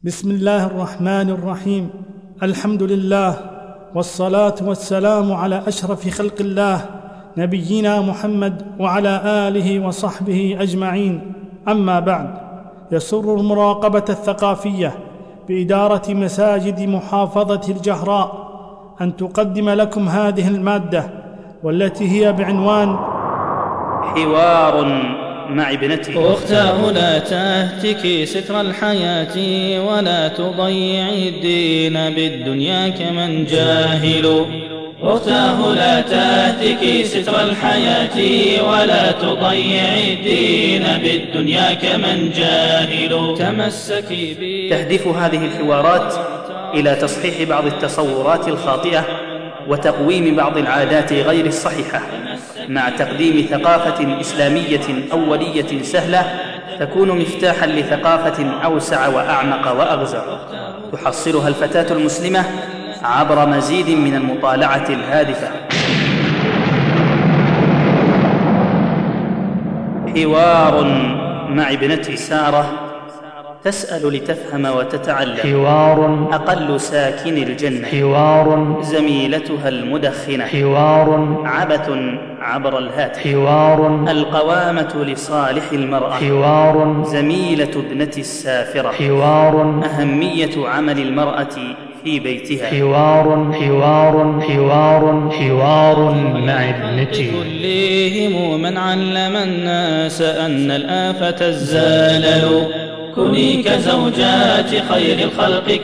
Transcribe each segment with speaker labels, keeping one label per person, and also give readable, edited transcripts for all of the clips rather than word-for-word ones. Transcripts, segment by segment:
Speaker 1: بسم الله الرحمن الرحيم. الحمد لله والصلاة والسلام على أشرف خلق الله نبينا محمد وعلى آله وصحبه أجمعين. أما بعد، يسر المراقبة الثقافية بإدارة مساجد محافظة الجهراء أن تقدم لكم هذه المادة، والتي هي بعنوان
Speaker 2: حوار مع ابنتي.
Speaker 3: أختاه لا تهتكي ستر الحياة ولا تضيعي الدين بالدنيا كمن جاهل. أختاه لا تهتكي ستر الحياة ولا تضيعي الدين بالدنيا كمن جاهل. تمسكي بي.
Speaker 2: تهدف هذه الحوارات إلى تصحيح بعض التصورات الخاطئة وتقويم بعض العادات غير الصحيحة، مع تقديم ثقافة إسلامية أولية سهلة تكون مفتاحا لثقافة أوسع وأعمق وأغزر تحصلها الفتاة المسلمة عبر مزيد من المطالعة الهادفة. حوار مع ابنتي. سارة تسأل لتفهم وتتعلم.
Speaker 4: حوار.
Speaker 2: أقل ساكن الجنة.
Speaker 4: حوار.
Speaker 2: زميلتها المدخنة.
Speaker 4: حوار.
Speaker 2: عبث عبر الهاتف.
Speaker 4: حوار.
Speaker 2: القوامة لصالح المرأة.
Speaker 4: حوار.
Speaker 2: زميلة ابنتي السافرة.
Speaker 4: حوار.
Speaker 2: أهمية عمل المرأة في بيتها.
Speaker 4: حوار. حوار مع ابنتي.
Speaker 3: كلهم من علم الناس أن الآفة الزلل. كوني كزوجات خير الخلق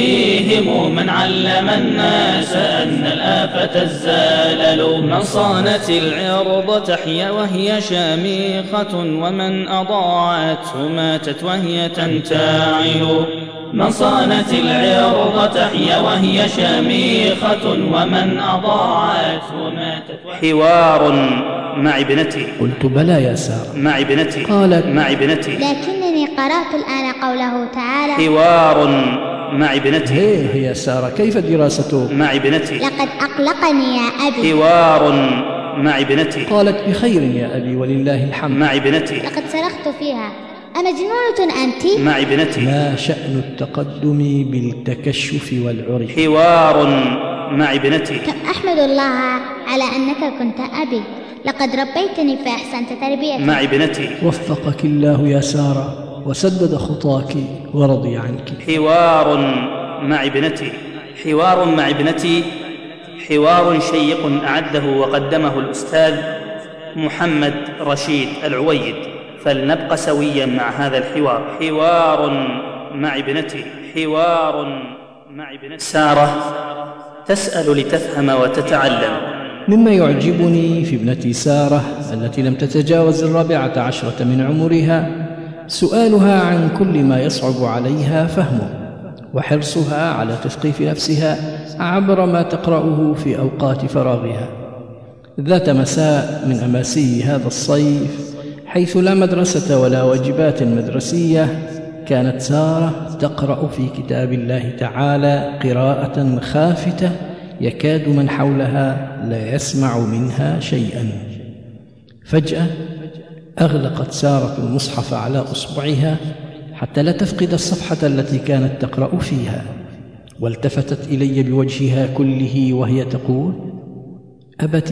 Speaker 3: كلهم من علم الناس أن الآفة الزلل. من صانت العرض تحيا وهي شامخة، ومن أضاعته ماتت وهي تنتعل. من صانت العرض تحيا وهي شامخة، ومن أضاعته ماتت.
Speaker 2: حوار مع ابنتي.
Speaker 4: قلت بلى يا سارة.
Speaker 2: مع ابنتي.
Speaker 4: قالت
Speaker 2: مع ابنتي.
Speaker 5: لكنني قرأت الآن قوله تعالى.
Speaker 2: حوار مع ابنتي.
Speaker 4: هيه يا سارة، كيف دراسته؟
Speaker 2: مع ابنتي.
Speaker 5: لقد أقلقني يا أبي.
Speaker 2: حوار مع ابنتي.
Speaker 4: قالت بخير يا أبي ولله الحمد.
Speaker 2: مع ابنتي.
Speaker 5: لقد صرخت فيها: أمجنونة أنت؟
Speaker 2: مع ابنتي.
Speaker 4: ما شأن التقدم بالتكشف والعرف؟
Speaker 2: حوار مع ابنتي.
Speaker 5: كم أحمد الله على أنك كنت أبي، لقد ربيتني فأحسنت تربيتي.
Speaker 2: مع ابنتي.
Speaker 4: وفقك الله يا سارة وسدد خطاك ورضي عنك.
Speaker 2: حوار مع ابنتي. حوار مع ابنتي حوار شيق أعده وقدمه الأستاذ محمد رشيد العويد، فلنبقى سويا مع هذا الحوار. حوار مع ابنتي. حوار مع ابنتي. سارة تسأل لتفهم وتتعلم.
Speaker 4: مما يعجبني في ابنتي سارة التي لم تتجاوز 14 من عمرها سؤالها عن كل ما يصعب عليها فهمه، وحرصها على تثقيف نفسها عبر ما تقرأه في أوقات فراغها. ذات مساء من أماسي هذا الصيف، حيث لا مدرسة ولا واجبات مدرسية، كانت سارة تقرأ في كتاب الله تعالى قراءة خافتة يكاد من حولها لا يسمع منها شيئا. فجأة أغلقت سارة المصحف على أصبعها حتى لا تفقد الصفحة التي كانت تقرأ فيها، والتفتت إلي بوجهها كله وهي تقول: أبتي.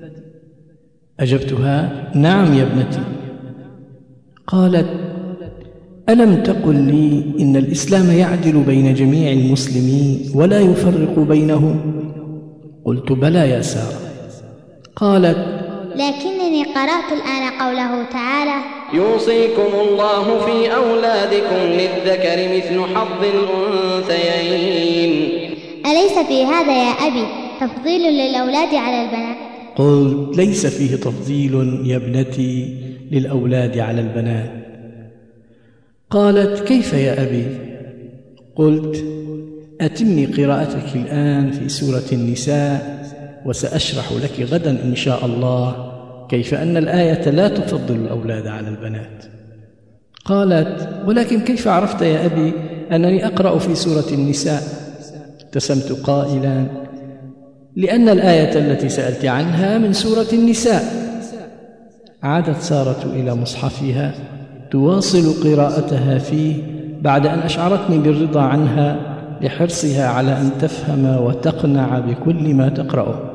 Speaker 4: أجبتها: نعم يا ابنتي. قالت: ألم تقل لي إن الإسلام يعدل بين جميع المسلمين ولا يفرق بينهم؟ قلت: بلى يا سارة. قالت:
Speaker 5: لكنني قرأت الآن قوله تعالى:
Speaker 6: يوصيكم الله في أولادكم للذكر مثل حظ الأنثيين.
Speaker 5: أليس في هذا يا أبي تفضيل للأولاد على البنات؟
Speaker 4: قلت: ليس فيه تفضيل يا ابنتي للأولاد على البنات. قالت: كيف يا أبي؟ قلت: أتمي قراءتك الآن في سورة النساء، وسأشرح لك غدا إن شاء الله كيف أن الآية لا تفضل الأولاد على البنات. قالت: ولكن كيف عرفت يا أبي أنني أقرأ في سورة النساء؟ ابتسمت قائلا: لأن الآية التي سألت عنها من سورة النساء. عادت سارة إلى مصحفها تواصل قراءتها فيه بعد أن أشعرتني بالرضا عنها لحرصها على أن تفهم وتقنع بكل ما تقرأه.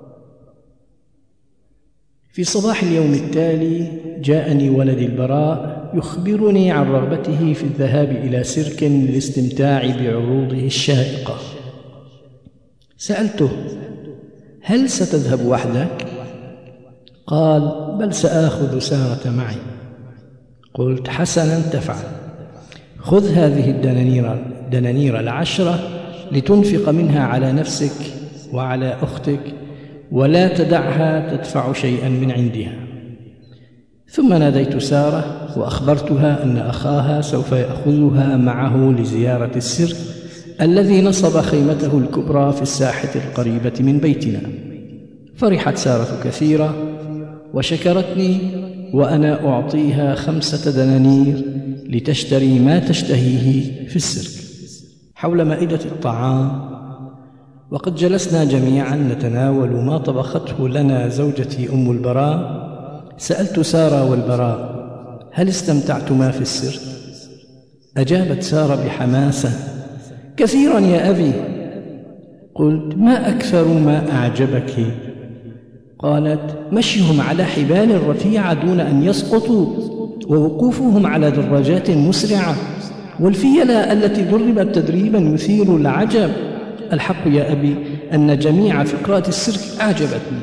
Speaker 4: في صباح اليوم التالي جاءني ولدي البراء يخبرني عن رغبته في الذهاب إلى سيرك للاستمتاع بعروضه الشائقة. سألته: هل ستذهب وحدك؟ قال: بل سآخذ سارة معي. قلت: حسنا تفعل، خذ هذه الدنانير 10 لتنفق منها على نفسك وعلى أختك، ولا تدعها تدفع شيئا من عندها. ثم ناديت سارة وأخبرتها أن أخاها سوف يأخذها معه لزيارة السيرك الذي نصب خيمته الكبرى في الساحة القريبة من بيتنا. فرحت سارة كثيرا وشكرتني، وأنا أعطيها 5 دنانير لتشتري ما تشتهيه في السيرك. حول مائدة الطعام وقد جلسنا جميعا نتناول ما طبخته لنا زوجتي أم البراء، سألت سارة والبراء: هل استمتعتما في السيرك؟ أجابت سارة بحماسة: كثيرا يا أبي. قلت: ما أكثر ما أعجبك؟ قالت: مشيهم على حبال رفيعة دون أن يسقطوا، ووقوفهم على دراجات مسرعة، والفيلة التي دربت تدريبا يثير العجب. الحق يا أبي أن جميع فقرات السيرك أعجبتني.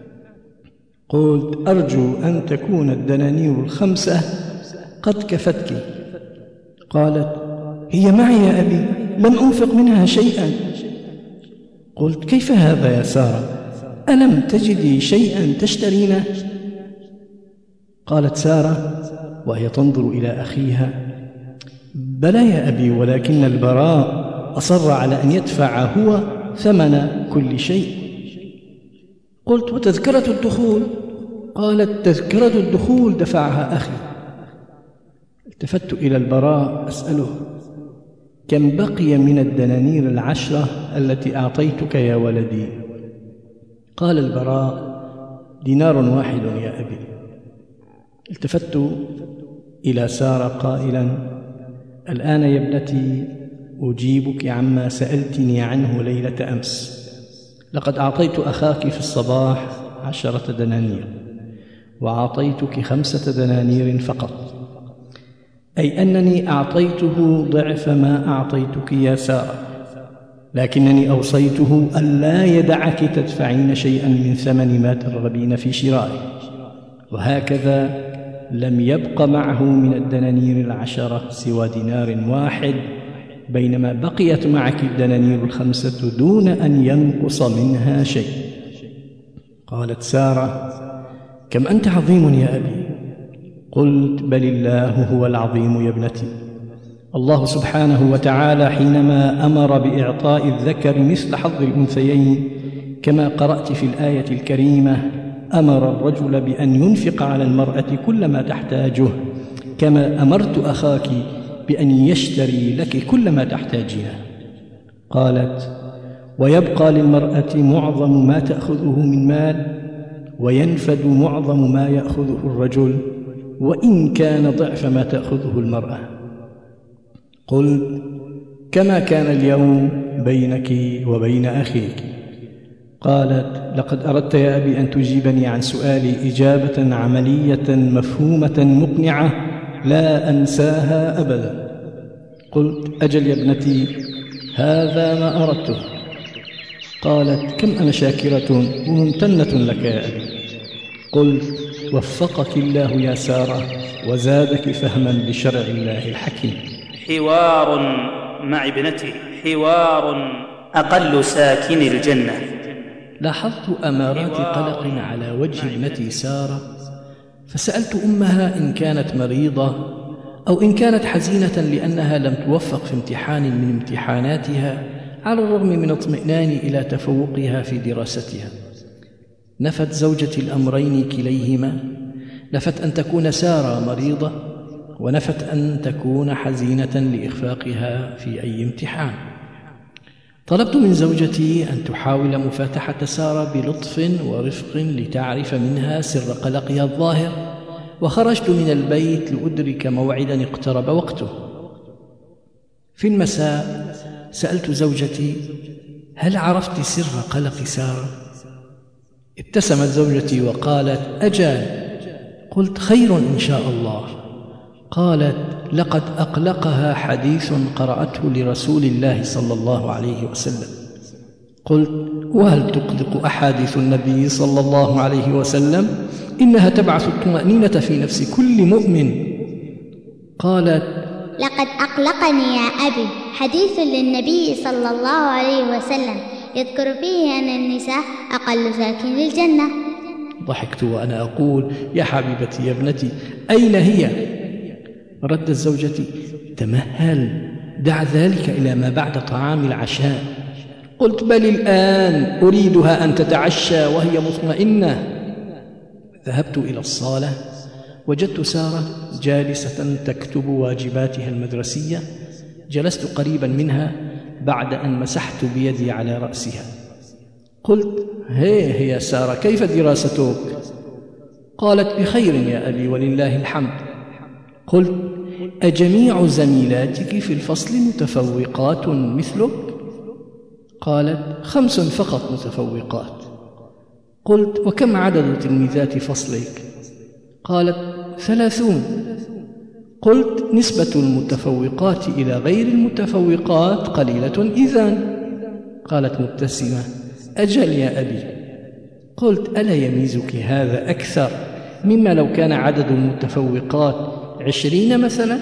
Speaker 4: قلت: أرجو أن تكون الدنانير 5 قد كفتك. قالت: هي معي يا أبي، لم أنفق منها شيئا. قلت: كيف هذا يا سارة؟ ألم تجدي شيئا تشترينه؟ قالت سارة وهي تنظر إلى أخيها: بلى يا أبي، ولكن البراء أصر على أن يدفع هو ثمن كل شيء. قلت: وتذكرة الدخول؟ قالت: تذكرة الدخول دفعها أخي. التفت إلى البراء أسأله: كم بقي من الدنانير 10 التي أعطيتك يا ولدي؟ قال البراء: دينار واحد يا أبي. التفت إلى سارة قائلا: الآن يا ابنتي أجيبك عما سألتني عنه ليلة أمس. لقد أعطيت أخاك في الصباح 10 دنانير، وأعطيتك 5 دنانير فقط، أي أنني أعطيته ضعف ما أعطيتك يا سارة، لكنني أوصيته ألا يدعك تدفعين شيئا من ثمن ما ترغبين في شرائه. وهكذا لم يبق معه من الدنانير 10 سوى دينار واحد، بينما بقيت معك الدنانير 5 دون أن ينقص منها شيء. قالت سارة: كم أنت عظيم يا أبي. قلت: بل الله هو العظيم يا ابنتي. الله سبحانه وتعالى حينما أمر بإعطاء الذكر مثل حظ الأنثيين كما قرأت في الآية الكريمة، أمر الرجل بأن ينفق على المرأة كل ما تحتاجه، كما أمرت أخاك بأن يشتري لك كل ما تحتاجينه. قالت: ويبقى للمرأة معظم ما تأخذه من مال، وينفد معظم ما يأخذه الرجل، وإن كان ضعف ما تأخذه المرأة. قلت: كما كان اليوم بينك وبين أخيك. قالت: لقد أردت يا أبي أن تجيبني عن سؤالي إجابة عملية مفهومة مقنعة لا أنساها أبدا. قلت: أجل يا ابنتي، هذا ما أردته. قالت: كم أنا شاكرة وممتنة لك يا أبي. قلت: وفقك الله يا سارة وزادك فهما بشرع الله الحكيم.
Speaker 2: حوار مع ابنتي، حوار أقل ساكن الجنة.
Speaker 4: لاحظت أمارات قلق على وجه ابنتي سارة، فسألت أمها إن كانت مريضة أو إن كانت حزينة لأنها لم توفق في امتحان من امتحاناتها، على الرغم من اطمئناني إلى تفوقها في دراستها. نفت زوجتي الأمرين كليهما، نفت أن تكون سارة مريضة، ونفت أن تكون حزينة لإخفاقها في أي امتحان. طلبت من زوجتي أن تحاول مفاتحة سارة بلطف ورفق لتعرف منها سر قلقها الظاهر، وخرجت من البيت لأدرك موعدا اقترب وقته. في المساء سألت زوجتي: هل عرفت سر قلق سارة؟ ابتسمت زوجتي وقالت: أجل. قلت: خير إن شاء الله. قالت: لقد أقلقها حديث قرأته لرسول الله صلى الله عليه وسلم. قلت: وهل تقلق أحاديث النبي صلى الله عليه وسلم؟ إنها تبعث الطمأنينة في نفس كل مؤمن. قالت:
Speaker 5: لقد أقلقني يا أبي حديث للنبي صلى الله عليه وسلم يذكر فيه أن النساء أقل ساكن الجنة.
Speaker 4: ضحكت وأنا أقول: يا حبيبتي يا ابنتي، أين هي؟ ردت زوجتي: تمهل، دع ذلك إلى ما بعد طعام العشاء. قلت: بل الآن أريدها أن تتعشى وهي مطمئنة. ذهبت إلى الصالة، وجدت سارة جالسة تكتب واجباتها المدرسية. جلست قريبا منها بعد أن مسحت بيدي على رأسها. قلت: هي يا سارة، كيف دراستك؟ قالت: بخير يا أبي ولله الحمد. قلت: أجميع زميلاتك في الفصل متفوقات مثلك؟ قالت: 5 فقط متفوقات. قلت: وكم عدد تلميذات فصلك؟ قالت: 30. قلت: نسبة المتفوقات إلى غير المتفوقات قليلة إذن. قالت مبتسمة: أجل يا أبي. قلت: ألا يميزك هذا أكثر مما لو كان عدد المتفوقات 20 مثلا؟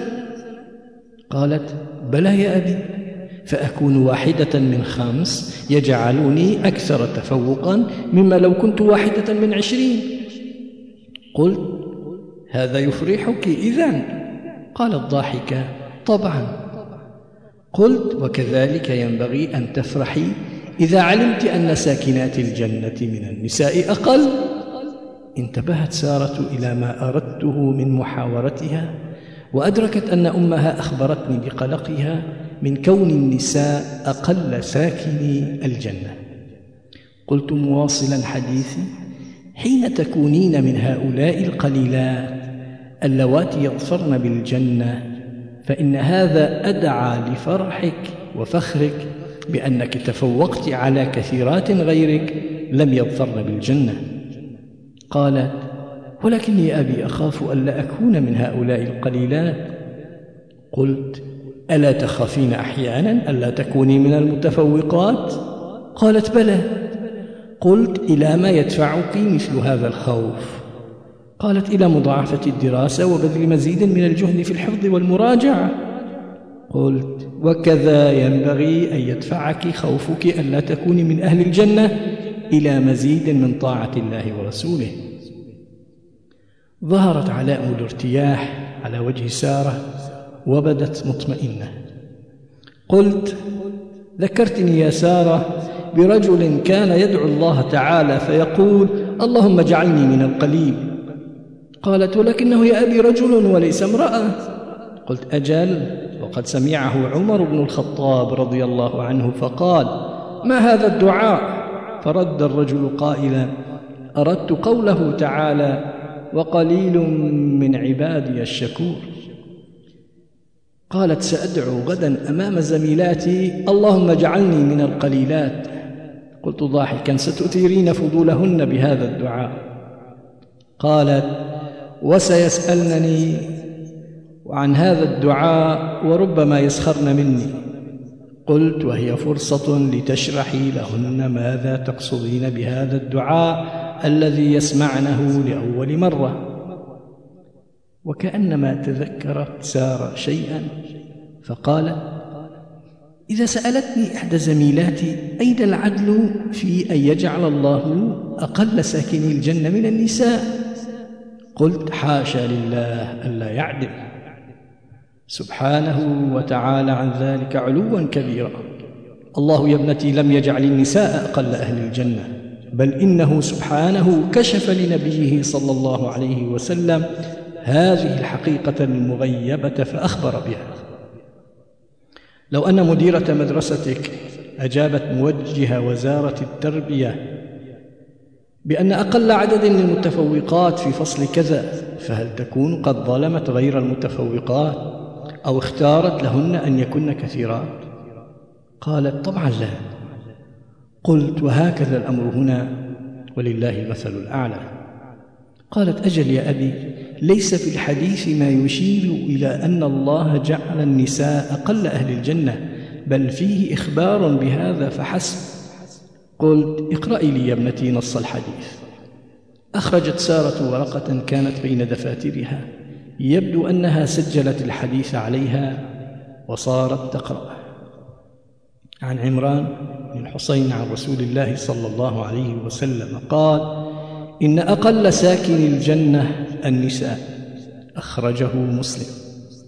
Speaker 4: قالت: بلى يا أبي، فأكون واحدة من 5 يجعلني أكثر تفوقا مما لو كنت واحدة من 20. قلت: هذا يفرحك إذن؟ قالت ضاحكة: طبعا. قلت: وكذلك ينبغي أن تفرحي إذا علمت أن ساكنات الجنة من النساء أقل. انتبهت سارة إلى ما أردته من محاورتها، وأدركت أن أمها أخبرتني بقلقها من كون النساء أقل ساكني الجنة. قلت مواصلا حديثي: حين تكونين من هؤلاء القليلات اللواتي يظفرن بالجنة، فإن هذا أدعى لفرحك وفخرك بأنك تفوقت على كثيرات غيرك لم يظفرن بالجنة. قالت: ولكني أبي أخاف ألا أكون من هؤلاء القليلات. قلت: ألا تخافين أحيانا ألا تكوني من المتفوقات؟ قالت: بلى. قلت: إلى ما يدفعك مثل هذا الخوف؟ قالت: إلى مضاعفة الدراسة وبذل مزيد من الجهد في الحفظ والمراجعة. قلت: وكذا ينبغي أن يدفعك خوفك ألا تكوني من أهل الجنة إلى مزيد من طاعة الله ورسوله. ظهرت علامة الارتياح على وجه سارة وبدت مطمئنة. قلت: ذكرتني يا سارة برجل كان يدعو الله تعالى فيقول: اللهم اجعلني من القليل. قالت: ولكنه يا أبي رجل وليس امرأة. قلت: أجل، وقد سمعه عمر بن الخطاب رضي الله عنه فقال: ما هذا الدعاء؟ فرد الرجل قائلا: أردت قوله تعالى: وقليل من عبادي الشكور. قالت: سأدعو غدا أمام زميلاتي: اللهم اجعلني من القليلات. قلت ضاحكا: ستثيرين فضولهن بهذا الدعاء. قالت: وسيسألنني عن هذا الدعاء وربما يسخرن مني. قلت: وهي فرصة لتشرحي لهن ماذا تقصدين بهذا الدعاء الذي يسمعنه لأول مرة. وكأنما تذكرت سارة شيئا فقالت: إذا سألتني إحدى زميلاتي: أين العدل في أن يجعل الله أقل ساكني الجنة من النساء؟ قلت: حاشا لله ألا يعدل، سبحانه وتعالى عن ذلك علوا كبيرا. الله يا ابنتي لم يجعل النساء أقل أهل الجنة، بل إنه سبحانه كشف لنبيه صلى الله عليه وسلم هذه الحقيقة المغيبة فأخبر بها. لو أن مديرة مدرستك أجابت موجه وزارة التربية بأن أقل عدد للمتفوقات في فصل كذا، فهل تكون قد ظلمت غير المتفوقات أو اختارت لهن أن يكن كثيرات؟ قالت طبعا لا. قلت وهكذا الأمر هنا ولله المثل الأعلى. قالت أجل يا أبي، ليس في الحديث ما يشير إلى أن الله جعل النساء أقل أهل الجنة، بل فيه إخبار بهذا فحسب. قلت اقرأي لي يا ابنتي نص الحديث. أخرجت سارة ورقة كانت بين دفاترها، يبدو أنها سجلت الحديث عليها وصارت تقرأ. عن عمران بن الحصين عن رسول الله صلى الله عليه وسلم قال: إن أقل ساكن الجنة النساء، أخرجه مسلم.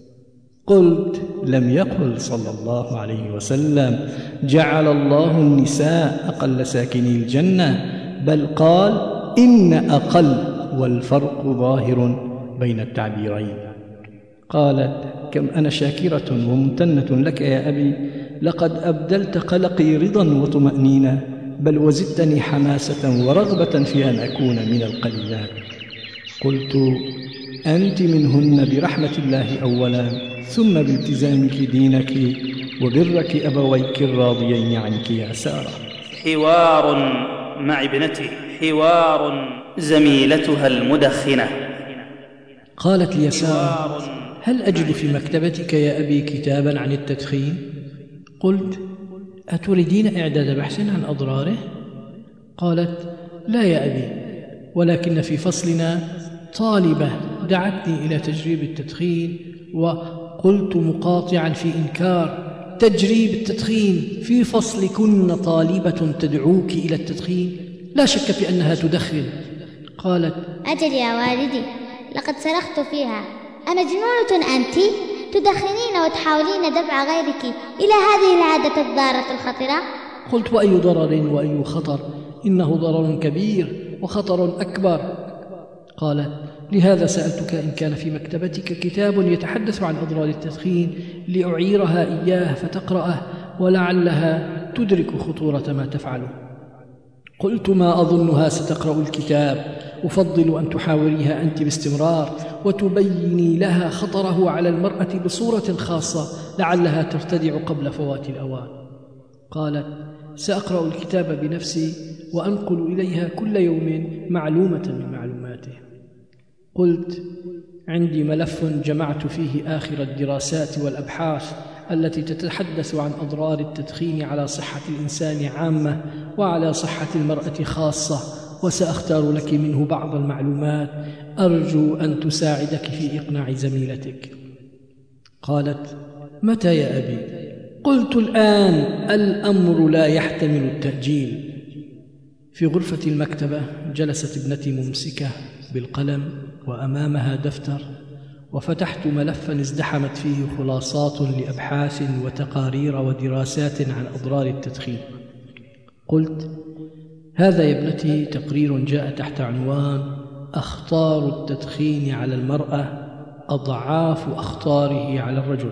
Speaker 4: قلت لم يقل صلى الله عليه وسلم جعل الله النساء أقل ساكني الجنة، بل قال إن أقل، والفرق ظاهر بين التعبيرين. قالت: كم أنا شاكرة وممتنة لك يا أبي، لقد أبدلت قلقي رضا وطمأنينة، بل وزدتني حماسة ورغبة في أن أكون من القليلات. قلت: أنت منهن برحمة الله أولا، ثم بالتزامك دينك وبرك أبويك الراضيين عنك يا سارة.
Speaker 2: حوار مع ابنته، حوار زميلتها المدخنة.
Speaker 4: قالت لي سارة: هل أجد في مكتبتك يا أبي كتابا عن التدخين؟ قلت: أتريدين إعداد بحث عن أضراره؟ قالت: لا يا أبي، ولكن في فصلنا طالبة دعتني إلى تجريب التدخين، وقلت مقاطعا في إنكار تجريب التدخين في فصلكن طالبة تدعوك إلى التدخين، لا شك في أنها تدخن. قالت:
Speaker 5: أجل يا والدي، لقد صرخت فيها: أمجنونة أنت؟ تدخنين وتحاولين دفع غيرك إلى هذه العادة الضارة الخطرة؟
Speaker 4: قلت: وأي ضرر وأي خطر؟ إنه ضرر كبير وخطر أكبر. قالت: لهذا سألتك إن كان في مكتبتك كتاب يتحدث عن أضرار التدخين لأعيرها إياه فتقرأه، ولعلها تدرك خطورة ما تفعله. قلت: ما أظنها ستقرأ الكتاب، أفضل أن تحاوريها أنت باستمرار وتبيني لها خطره على المرأة بصورة خاصة، لعلها ترتدع قبل فوات الأوان. قالت: سأقرأ الكتاب بنفسي وأنقل إليها كل يوم معلومة من معلوماته. قلت: عندي ملف جمعت فيه آخر الدراسات والأبحاث التي تتحدث عن أضرار التدخين على صحة الإنسان عامة وعلى صحة المرأة خاصة، وسأختار لك منه بعض المعلومات أرجو أن تساعدك في إقناع زميلتك. قالت: متى يا أبي؟ قلت: الآن، الأمر لا يحتمل التأجيل. في غرفة المكتبة جلست ابنتي ممسكة بالقلم وأمامها دفتر، وفتحت ملفا ازدحمت فيه خلاصات لأبحاث وتقارير ودراسات عن أضرار التدخين. قلت: هذا يا ابنتي تقرير جاء تحت عنوان أخطار التدخين على المرأة أضعاف أخطاره على الرجل.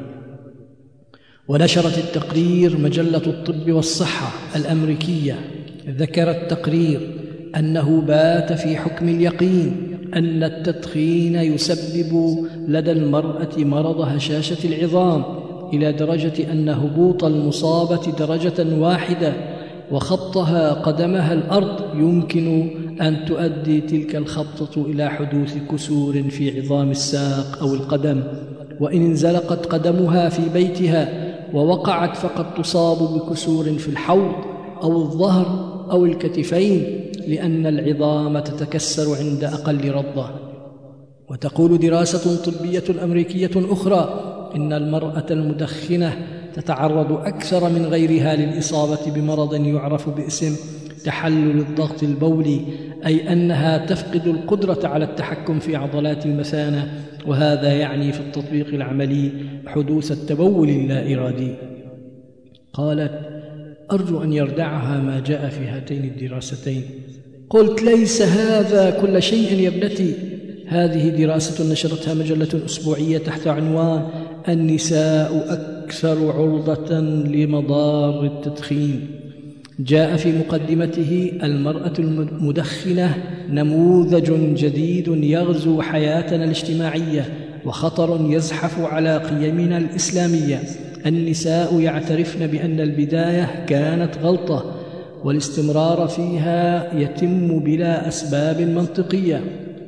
Speaker 4: ونشرت التقرير مجلة الطب والصحة الأمريكية. ذكر التقرير أنه بات في حكم اليقين أن التدخين يسبب لدى المرأة مرض هشاشة العظام، إلى درجة أن هبوط المصابة درجة واحدة وخطها قدمها الأرض يمكن أن تؤدي تلك الخبطة إلى حدوث كسور في عظام الساق أو القدم، وإن انزلقت قدمها في بيتها ووقعت فقد تصاب بكسور في الحوض أو الظهر أو الكتفين، لأن العظام تتكسر عند أقل رضة. وتقول دراسة طبية أمريكية أخرى إن المرأة المدخنة تتعرض أكثر من غيرها للإصابة بمرض يعرف باسم تحلل الضغط البولي، أي أنها تفقد القدرة على التحكم في عضلات المثانة، وهذا يعني في التطبيق العملي حدوث التبول اللا إرادي. قالت: أرجو أن يردعها ما جاء في هاتين الدراستين. قلت: ليس هذا كل شيء يا ابنتي، هذه دراسة نشرتها مجلة أسبوعية تحت عنوان النساء أكثر عرضة لمضار التدخين. جاء في مقدمته: المرأة المدخنة نموذج جديد يغزو حياتنا الاجتماعية وخطر يزحف على قيمنا الإسلامية. النساء يعترفن بأن البداية كانت غلطة، والاستمرار فيها يتم بلا أسباب منطقية.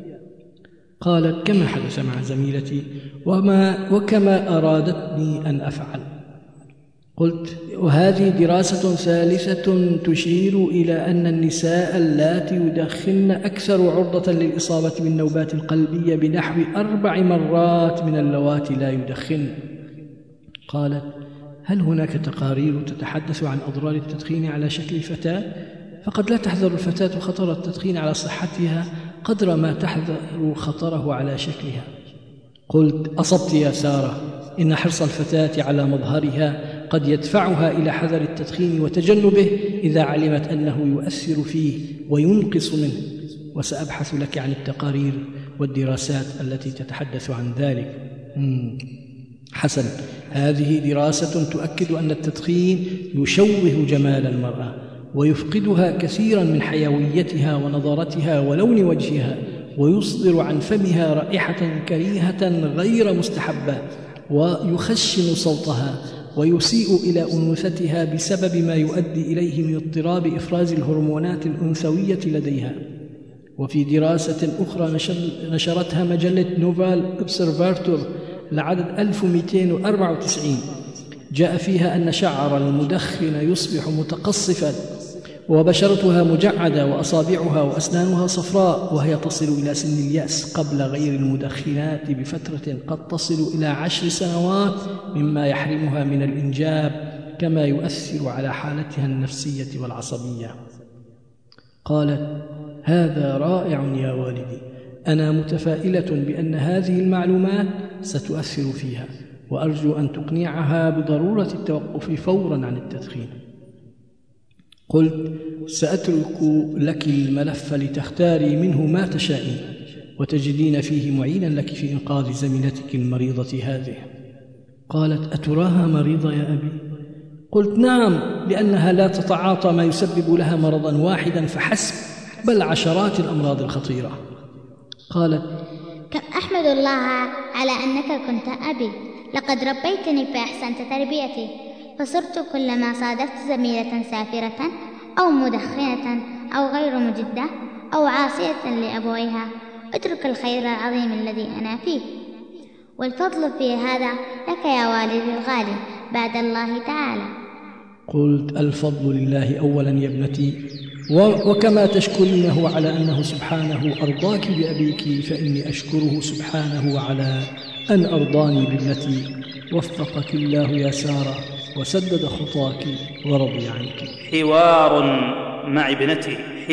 Speaker 4: قالت: كما حدث مع زميلتي وكما أرادتني أن أفعل. قلت: وهذه دراسة ثالثة تشير إلى أن النساء اللاتي يدخن أكثر عرضة للإصابة بالنوبات القلبية بنحو 4 مرات من اللواتي لا يدخن. قالت: هل هناك تقارير تتحدث عن أضرار التدخين على شكل الفتاة؟ فقد لا تحذر الفتاة خطر التدخين على صحتها قدر ما تحذر خطره على شكلها. قلت: أصبت يا سارة، إن حرص الفتاة على مظهرها قد يدفعها إلى حذر التدخين وتجنبه إذا علمت أنه يؤثر فيه وينقص منه، وسأبحث لك عن التقارير والدراسات التي تتحدث عن ذلك. حسن، هذه دراسة تؤكد أن التدخين يشوه جمال المرأة ويفقدها كثيرا من حيويتها ونضارتها ولون وجهها، ويصدر عن فمها رائحة كريهة غير مستحبة، ويخشن صوتها ويسيء إلى أنوثتها بسبب ما يؤدي إليه من اضطراب إفراز الهرمونات الأنثوية لديها. وفي دراسة أخرى نشرتها مجلة نوفال أوبسرفاتور لعدد 1294 جاء فيها أن شعر المدخن يصبح متقصفا وبشرتها مجعدة وأصابعها وأسنانها صفراء، وهي تصل إلى سن اليأس قبل غير المدخنات بفترة قد تصل إلى 10 سنوات، مما يحرمها من الإنجاب، كما يؤثر على حالتها النفسية والعصبية. قالت: هذا رائع يا والدي، أنا متفائلة بأن هذه المعلومات ستؤثر فيها، وأرجو أن تقنعها بضرورة التوقف فورا عن التدخين. قلت: سأترك لك الملف لتختاري منه ما تشائين، وتجدين فيه معينا لك في إنقاذ زميلتك المريضة هذه. قالت: أتراها مريضة يا أبي؟ قلت: نعم، لأنها لا تتعاطى ما يسبب لها مرضا واحدا فحسب، بل عشرات الأمراض الخطيرة. قالت:
Speaker 5: كم أحمد الله على أنك كنت أبي، لقد ربيتني فأحسنت تربيتي، فصرت كلما صادفت زميلة سافرة أو مدخنة أو غير مجدة أو عاصية لأبويها اترك الخير العظيم الذي أنا فيه، والفضل في هذا لك يا والدي الغالي بعد الله تعالى.
Speaker 4: قلت: الفضل لله أولا يا ابنتي، وكما تشكرينه على أنه سبحانه أرضاك بأبيك، فإني أشكره سبحانه على أن أرضاني بابنتي. وفقك الله يا سارة وسدد خطاك ورضي عنك.
Speaker 2: حوار مع ابنتي،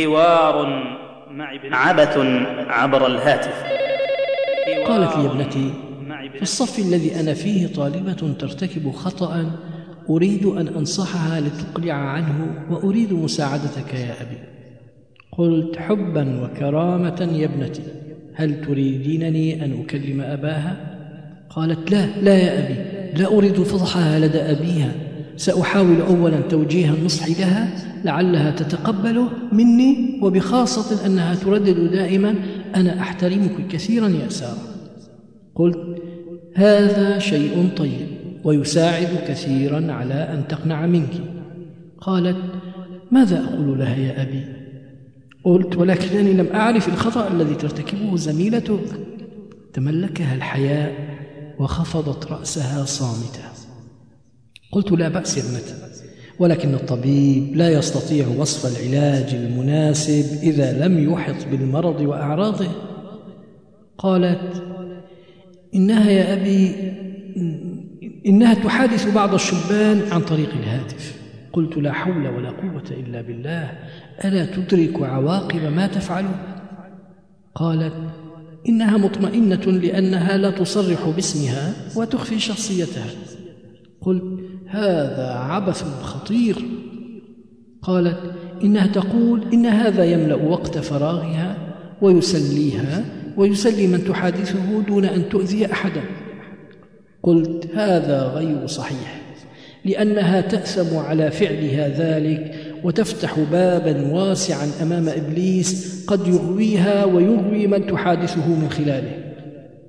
Speaker 2: عبث عبر الهاتف.
Speaker 4: قالت لي ابنتي: في الصف الذي أنا فيه طالبة ترتكب خطأ، أريد أن أنصحها لتقلع عنه، وأريد مساعدتك يا أبي. قلت: حبا وكرامة يا ابنتي، هل تريدينني أن أكلم أباها؟ قالت: لا يا أبي، لا أريد فضحها لدى أبيها، سأحاول أولا توجيه النصح لها لعلها تتقبله مني، وبخاصة أنها تردد دائما: أنا أحترمك كثيرا يا سارة. قلت: هذا شيء طيب ويساعد كثيرا على أن تقنع منك. قالت: ماذا أقول لها يا أبي؟ قلت: ولكنني لم أعرف الخطأ الذي ترتكبه زميلتك. تملكها الحياء وخفضت رأسها صامتة. قلت: لا بأس يا ابنتي، ولكن الطبيب لا يستطيع وصف العلاج المناسب إذا لم يحط بالمرض وأعراضه. قالت: إنها يا أبي إنها تحادث بعض الشبان عن طريق الهاتف. قلت: لا حول ولا قوة إلا بالله، ألا تدرك عواقب ما تفعله؟ قالت: إنها مطمئنة لأنها لا تصرح باسمها وتخفي شخصيتها. قلت: هذا عبث خطير. قالت: إنها تقول إن هذا يملأ وقت فراغها ويسليها ويسلي من تحادثه دون أن تؤذي أحدا. قلت: هذا غير صحيح، لأنها تأثم على فعلها ذلك وتفتح بابا واسعا أمام إبليس قد يغويها ويغوي من تحادثه من خلاله.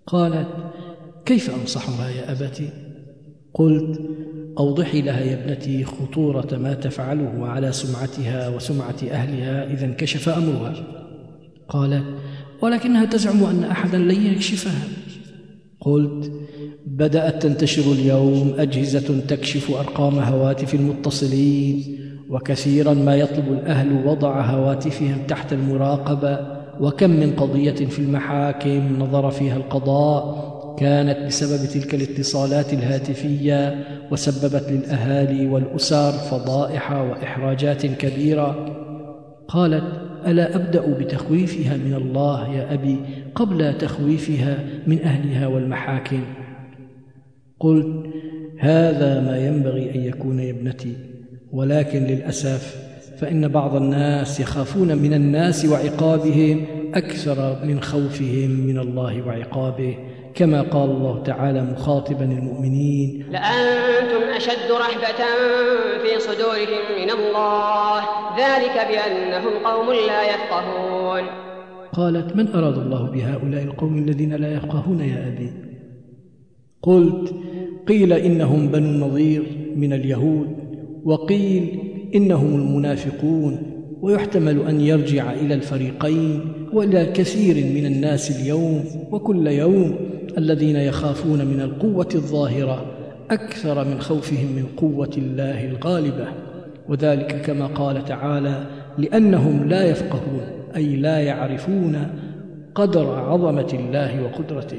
Speaker 4: قالت: كيف أنصحها يا أبتي؟ قلت: أوضحي لها يا ابنتي خطورة ما تفعله على سمعتها وسمعة أهلها إذا انكشف أمرها. قالت: ولكنها تزعم أن أحدا لن يكشفها. قلت: بدأت تنتشر اليوم أجهزة تكشف أرقام هواتف المتصلين، وكثيرا ما يطلب الأهل وضع هواتفهم تحت المراقبة، وكم من قضية في المحاكم نظر فيها القضاء كانت بسبب تلك الاتصالات الهاتفية، وسببت للأهالي والأسر فضائح وإحراجات كبيرة. قالت: ألا أبدأ بتخويفها من الله يا أبي قبل تخويفها من أهلها والمحاكم؟ قلت: هذا ما ينبغي أن يكون يا ابنتي، ولكن للأسف فإن بعض الناس يخافون من الناس وعقابهم أكثر من خوفهم من الله وعقابه، كما قال الله تعالى مخاطبا المؤمنين:
Speaker 7: لأنتم أشد رهبة في صدورهم من الله، ذلك بأنهم قوم لا يفقهون.
Speaker 4: قالت: من أراد الله بهؤلاء القوم الذين لا يفقهون يا أبي؟ قلت: قيل إنهم بنو النضير من اليهود، وقيل إنهم المنافقون، ويحتمل أن يرجع إلى الفريقين وإلى كثير من الناس اليوم وكل يوم الذين يخافون من القوة الظاهرة أكثر من خوفهم من قوة الله الغالبة، وذلك كما قال تعالى: لأنهم لا يفقهون، أي لا يعرفون قدر عظمة الله وقدرته.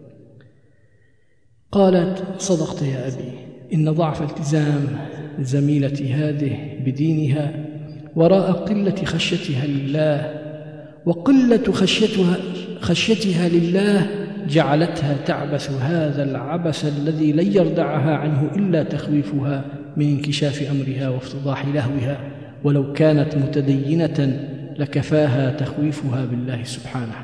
Speaker 4: قالت: صدقت يا أبي، إن ضعف التزام زميلتي هذه بدينها وراء قلة خشيتها لله، وقلة خشيتها لله جعلتها تعبث هذا العبث الذي لن يردعها عنه إلا تخويفها من انكشاف أمرها وافتضاح لهوها، ولو كانت متدينة لكفاها تخويفها بالله سبحانه.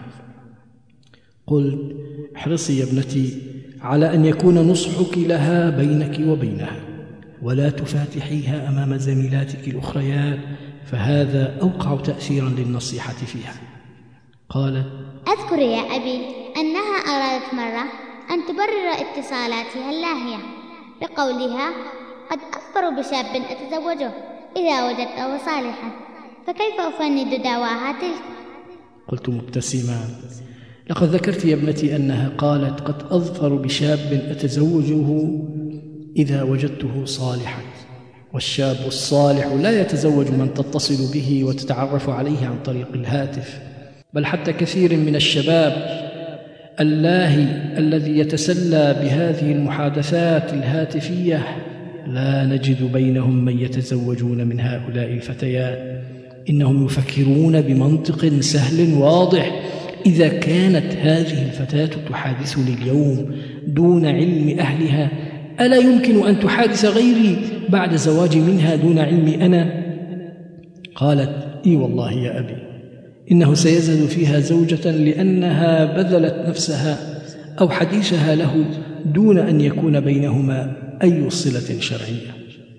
Speaker 4: قلت: احرصي يا ابنتي على أن يكون نصحك لها بينك وبينها، ولا تفاتحيها أمام زميلاتك الأخريات، فهذا أوقع تأثيرا للنصيحة فيها. قالت:
Speaker 5: أذكر يا أبي أنها أرادت مرة أن تبرر اتصالاتها اللاهية بقولها: قد أخبر بشاب أتزوجه إذا وجدته صالحا، فكيف أفند دعواها تلك؟
Speaker 4: قلت مبتسما: لقد ذكرت يا ابنتي أنها قالت: قد أظفر بشاب أتزوجه إذا وجدته صالحا، والشاب الصالح لا يتزوج من تتصل به وتتعرف عليه عن طريق الهاتف، بل حتى كثير من الشباب اللاهي الذي يتسلى بهذه المحادثات الهاتفية لا نجد بينهم من يتزوجون من هؤلاء الفتيات، إنهم يفكرون بمنطق سهل واضح: إذا كانت هذه الفتاة تحادثني اليوم دون علم أهلها، ألا يمكن أن تحادث غيري بعد زواجي منها دون علمي أنا؟ قالت: إي والله يا أبي، إنه سيزهد فيها زوجة لأنها بذلت نفسها أو حديثها له دون أن يكون بينهما أي صلة شرعية.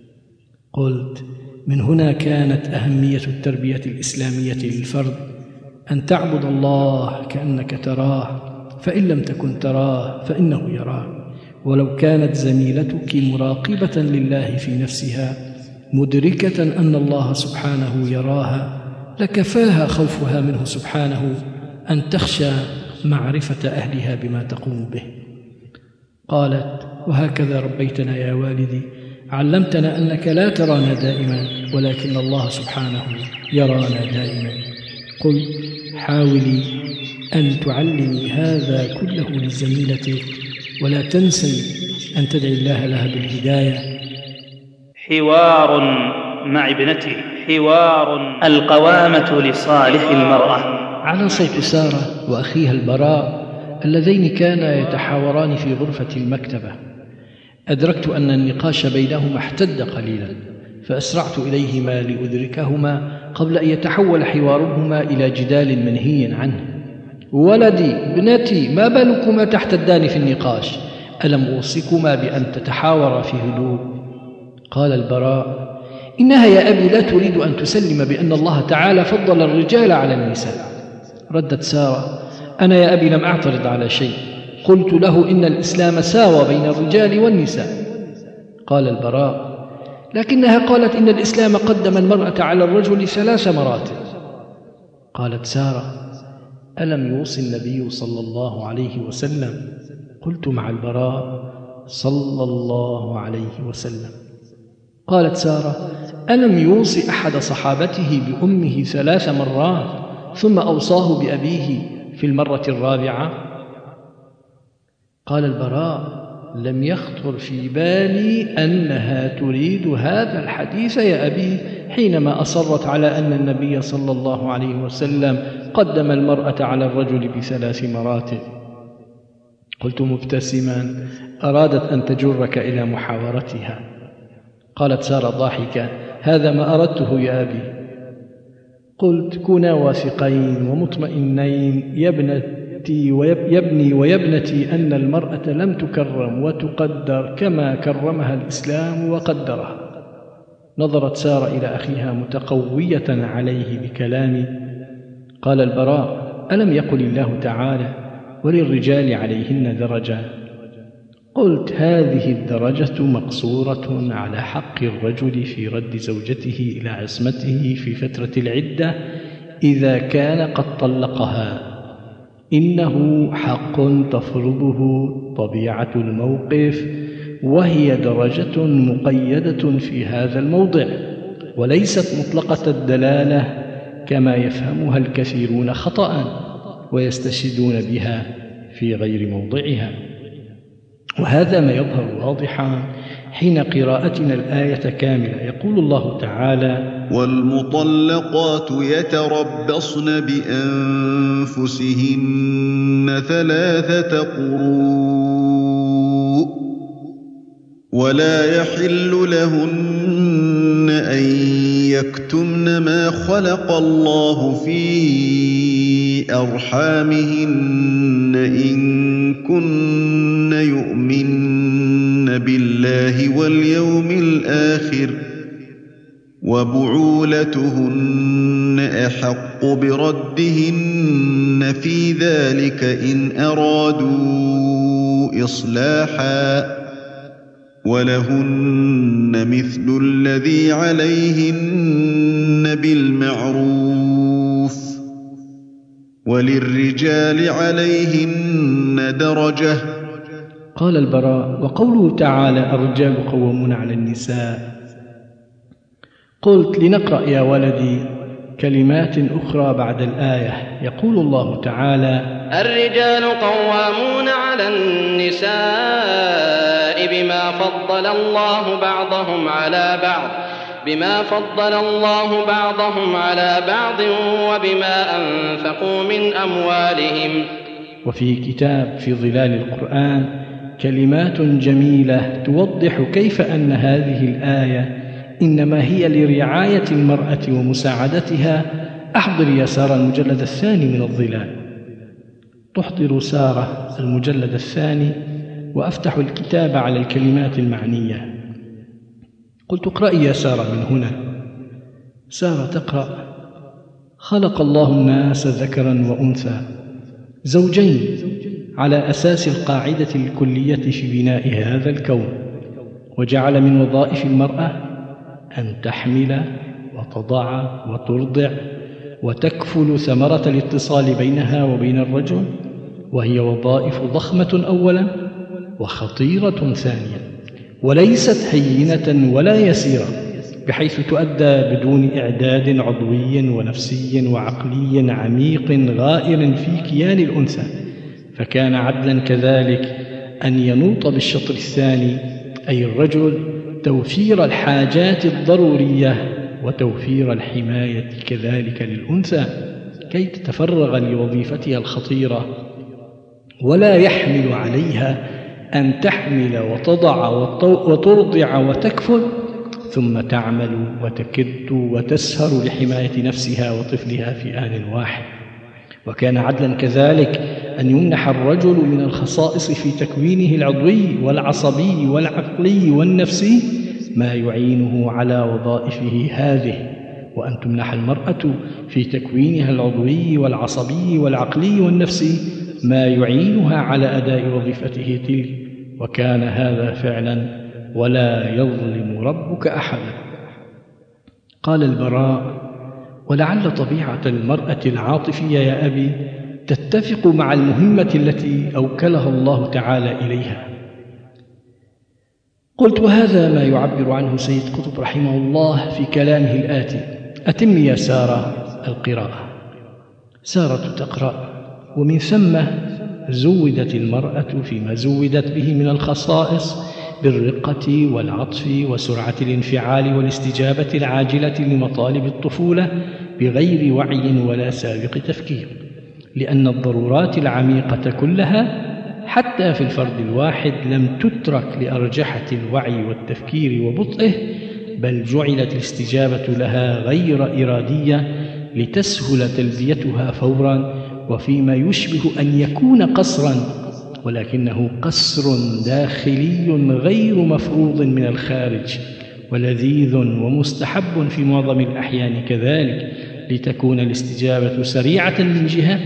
Speaker 4: قلت: من هنا كانت أهمية التربية الإسلامية للفرد، أن تعبد الله كأنك تراه، فإن لم تكن تراه فإنه يراك. ولو كانت زميلتك مراقبة لله في نفسها مدركة أن الله سبحانه يراها لكفاها خوفها منه سبحانه أن تخشى معرفة أهلها بما تقوم به. قالت: وهكذا ربيتنا يا والدي، علمتنا أنك لا ترانا دائما ولكن الله سبحانه يرانا دائما. قل: حاولي أن تعلمي هذا كله لزميلتك، ولا تنسي أن تدعي الله لها بالهداية.
Speaker 2: حوار مع ابنتي، حوار القوامة لصالح المرأة،
Speaker 4: على صوت سارة وأخيها البراء اللذين كانا يتحاوران في غرفة المكتبة. أدركت أن النقاش بينهما احتد قليلا، فأسرعت إليهما لأدركهما قبل أن يتحول حوارهما إلى جدال منهي عنه. ولدي، ابنتي، ما بالكما تحتدان في النقاش؟ ألم أوصكما بأن تتحاورا في هدوء؟ قال البراء: إنها يا أبي لا تريد أن تسلم بأن الله تعالى فضل الرجال على النساء. ردت سارة: أنا يا أبي لم أعترض على شيء، قلت له إن الإسلام ساوى بين الرجال والنساء. قال البراء: لكنها قالت إن الإسلام قدم المرأة على الرجل 3 مراتب. قالت سارة: ألم يوصي النبي صلى الله عليه وسلم؟ قلت مع البراء: صلى الله عليه وسلم. قالت سارة: ألم يوصي أحد صحابته بأمه 3 مرات ثم أوصاه بأبيه في المرة الرابعة؟ قال البراء: لم يخطر في بالي أنها تريد هذا الحديث يا أبي حينما أصرت على أن النبي صلى الله عليه وسلم قدم المرأة على الرجل ب3 مراتب. قلت مبتسما: أرادت أن تجرك إلى محاورتها. قالت سارة ضاحكة: هذا ما أردته يا أبي. قلت: كونا واثقين ومطمئنين يا ابني ويابنتي أن المرأة لم تكرم وتقدر كما كرمها الإسلام وقدرها. نظرت سارة إلى أخيها متقوية عليه بكلامي. قال البراء: ألم يقل الله تعالى: وللرجال عليهن درجة؟ قلت: هذه الدرجة مقصورة على حق الرجل في رد زوجته إلى عصمته في فترة العدة إذا كان قد طلقها، إنه حق تفرضه طبيعة الموقف، وهي درجة مقيدة في هذا الموضع، وليست مطلقة الدلالة كما يفهمها الكثيرون خطأ ويستشهدون بها في غير موضعها. وهذا ما يظهر واضحا حين قراءتنا الآية كاملة. يقول الله تعالى:
Speaker 8: والمطلقات يتربصن بأنفسهن 3 قروء ولا يحل لهن أن يكتمن ما خلق الله في أرحامهن إن كن يؤمن بالله واليوم الآخر، وبعولتهن أحق بردهن في ذلك إن أرادوا إصلاحا، ولهن مثل الذي عليهن بالمعروف، وللرجال عليهن درجة.
Speaker 4: قال البراء: وقوله تعالى: الرجال قوامون على النساء. قلت: لنقرأ يا ولدي كلمات أخرى بعد الآية. يقول الله تعالى:
Speaker 6: الرجال قوامون على النساء بما فضل الله بعضهم على بعض وبما أنفقوا من أموالهم.
Speaker 4: وفي كتاب في ظلال القرآن كلمات جميلة توضح كيف أن هذه الآية إنما هي لرعاية المرأة ومساعدتها. أحضر يا سارة المجلد 2 من الظلال. تحضر سارة المجلد 2 وأفتح الكتاب على الكلمات المعنية. قلت: اقرأي يا سارة من هنا. سارة تقرأ: خلق الله الناس ذكرا وأنثى زوجين على أساس القاعدة الكلية في بناء هذا الكون، وجعل من وظائف المرأة أن تحمل وتضع وترضع وتكفل ثمرة الاتصال بينها وبين الرجل، وهي وظائف ضخمة أولا وخطيرة ثانيا، وليست هينة ولا يسيرة، بحيث تؤدى بدون إعداد عضوي ونفسي وعقلي عميق غائر في كيان الأنثى. فكان عدلا كذلك أن ينوط بالشطر الثاني أي الرجل توفير الحاجات الضرورية وتوفير الحماية كذلك للأنثى كي تتفرغ لوظيفتها الخطيرة، ولا يحمل عليها أن تحمل وتضع وترضع وتكفل ثم تعمل وتكد وتسهر لحماية نفسها وطفلها في آن واحد. وكان عدلا كذلك أن يمنح الرجل من الخصائص في تكوينه العضوي والعصبي والعقلي والنفسي ما يعينه على وظائفه هذه، وأن تمنح المرأة في تكوينها العضوي والعصبي والعقلي والنفسي ما يعينها على أداء وظيفته تلك، وكان هذا فعلا ولا يظلم ربك أحدا. قال البراء: ولعل طبيعة المرأة العاطفية يا أبي تتفق مع المهمة التي أوكلها الله تعالى إليها. قلت: وهذا ما يعبر عنه سيد قطب رحمه الله في كلامه الآتي: أتم يا سارة القراءة. سارة تقرأ، ومن ثم زودت المرأة فيما زودت به من الخصائص بالرقة والعطف وسرعة الانفعال والاستجابة العاجلة لمطالب الطفولة بغير وعي ولا سابق تفكير، لأن الضرورات العميقة كلها حتى في الفرد الواحد لم تترك لأرجحة الوعي والتفكير وبطئه، بل جعلت الاستجابة لها غير إرادية لتسهل تلبيتها فورا، وفيما يشبه أن يكون قصرا، ولكنه قصر داخلي غير مفروض من الخارج، ولذيذ ومستحب في معظم الأحيان كذلك، لتكون الاستجابة سريعة من جهة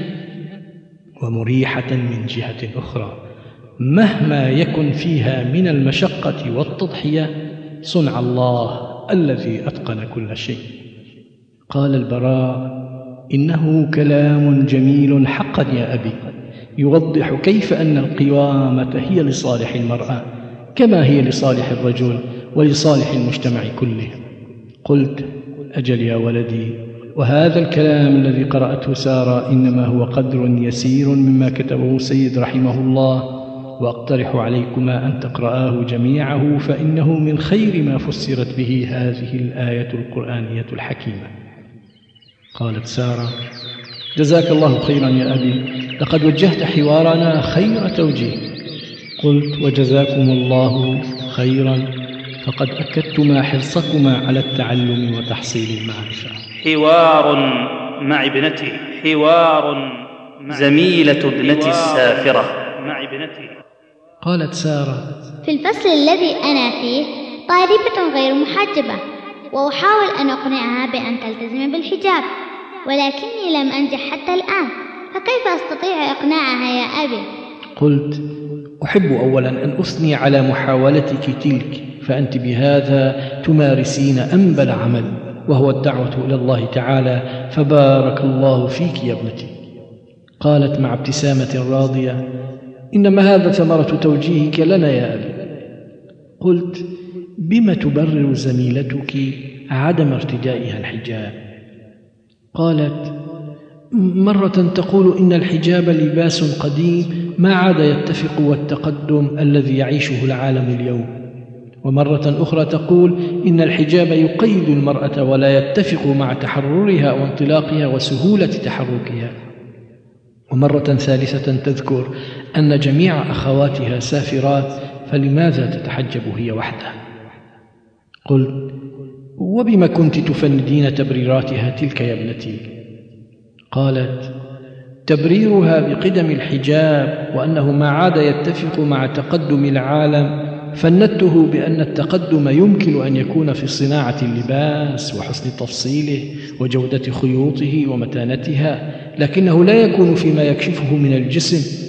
Speaker 4: ومريحة من جهة أخرى، مهما يكن فيها من المشقة والتضحية صنع الله الذي أتقن كل شيء. قال البراء: إنه كلام جميل حقا يا أبي، يوضح كيف أن القوامة هي لصالح المرأة كما هي لصالح الرجل ولصالح المجتمع كله. قلت: أجل يا ولدي، وهذا الكلام الذي قرأته سارة إنما هو قدر يسير مما كتبه السيد رحمه الله، وأقترح عليكما أن تقرآه جميعه، فإنه من خير ما فسرت به هذه الآية القرآنية الحكيمة. قالت سارة: جزاك الله خيرا يا أبي، لقد وجهت حوارنا خير توجيه. قلت: وجزاكم الله خيرا، فقد أكدتما حرصكما على التعلم وتحصيل المعرفة.
Speaker 2: حوار مع ابنتي، حوار زميلة ابنتي السافرة مع ابنتي.
Speaker 4: قالت سارة:
Speaker 5: في الفصل الذي أنا فيه طالبة غير محجبة، وأحاول أن أقنعها بأن تلتزم بالحجاب، ولكني لم أنجح حتى الآن، فكيف أستطيع إقناعها يا أبي؟
Speaker 4: قلت: أحب أولا أن أثني على محاولتك تلك، فأنت بهذا تمارسين أنبل عمل، وهو الدعوة إلى الله تعالى، فبارك الله فيك يا ابنتي. قالت مع ابتسامة راضية: إنما هذا ثمرة توجيهك لنا يا أبي. قلت: بما تبرر زميلتك عدم ارتدائها الحجاب؟ قالت: مرة تقول إن الحجاب لباس قديم ما عاد يتفق والتقدم الذي يعيشه العالم اليوم، ومرة أخرى تقول إن الحجاب يقيد المرأة ولا يتفق مع تحررها وانطلاقها وسهولة تحركها، ومرة ثالثة تذكر أن جميع أخواتها سافرات، فلماذا تتحجب هي وحدها؟ قلت: وبما كنت تفندين تبريراتها تلك يا ابنتي؟ قالت: تبريرها بقدم الحجاب وأنه ما عاد يتفق مع تقدم العالم فندته بأن التقدم يمكن أن يكون في صناعة اللباس وحسن تفصيله وجودة خيوطه ومتانتها، لكنه لا يكون فيما يكشفه من الجسم،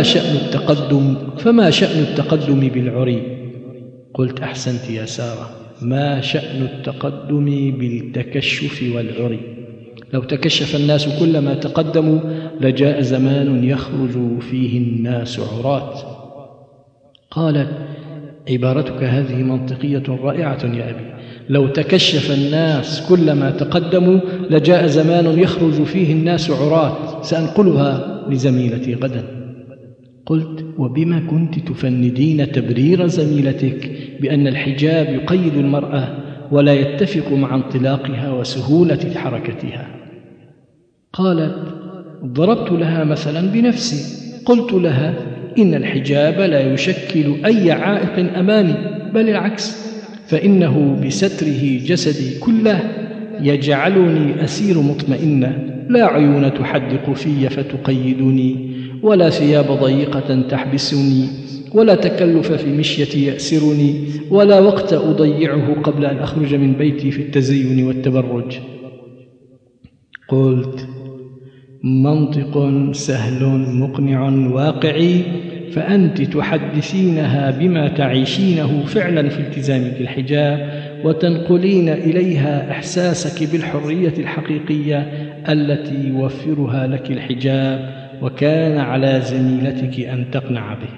Speaker 4: فما شأن التقدم بالعري؟ قلت: أحسنت يا سارة، ما شأن التقدم بالتكشف والعري؟ لو تكشف الناس كلما تقدموا لجاء زمان يخرج فيه الناس عراة. قالت: عبارتك هذه منطقية رائعة يا أبي، لو تكشف الناس كلما تقدموا لجاء زمان يخرج فيه الناس عراة، سأنقلها لزميلتي غدا. قلت: وبما كنت تفندين تبرير زميلتك بأن الحجاب يقيد المرأة ولا يتفق مع انطلاقها وسهولة حركتها؟ قالت: ضربت لها مثلا بنفسي، قلت لها إن الحجاب لا يشكل أي عائق أمامي، بل العكس، فإنه بستره جسدي كله يجعلني أسير مطمئنة، لا عيون تحدق في فتقيدني، ولا ثياب ضيقة تحبسني، ولا تكلف في مشيتي يأسرني، ولا وقت أضيعه قبل أن أخرج من بيتي في التزين والتبرج. قلت: منطق سهل مقنع واقعي، فأنت تحدثينها بما تعيشينه فعلا في التزامك الحجاب، وتنقلين إليها إحساسك بالحرية الحقيقية التي يوفرها لك الحجاب، وكان على زميلتك أن تقنع به.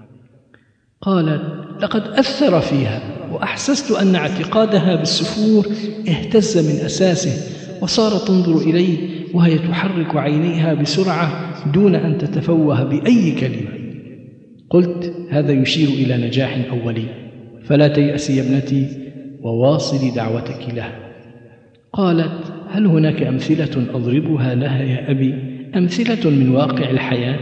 Speaker 4: قالت: لقد أثر فيها، وأحسست أن اعتقادها بالسفور اهتز من أساسه، وصارت تنظر إليه وهي تحرك عينيها بسرعة دون أن تتفوه بأي كلمة. قلت: هذا يشير إلى نجاح أولي، فلا تيأسي يا ابنتي وواصلي دعوتك له. قالت: هل هناك أمثلة أضربها لها يا أبي، أمثلة من واقع الحياة؟